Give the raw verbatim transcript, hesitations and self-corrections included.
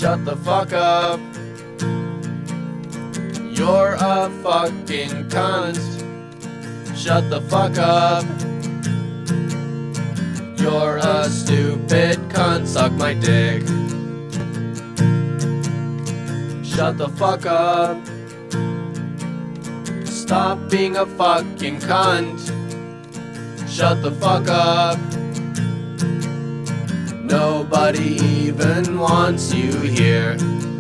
Shut the fuck up. You're a fucking cunt. Shut the fuck up. You're a stupid cunt. Suck my dick. Shut the fuck up. Stop being a fucking cunt. Shut the fuck up. Nobody even wants you here.